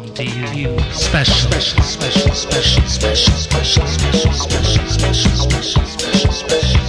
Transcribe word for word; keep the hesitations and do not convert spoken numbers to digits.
to you special, special, special, special, special, special, special, special, special, special, special.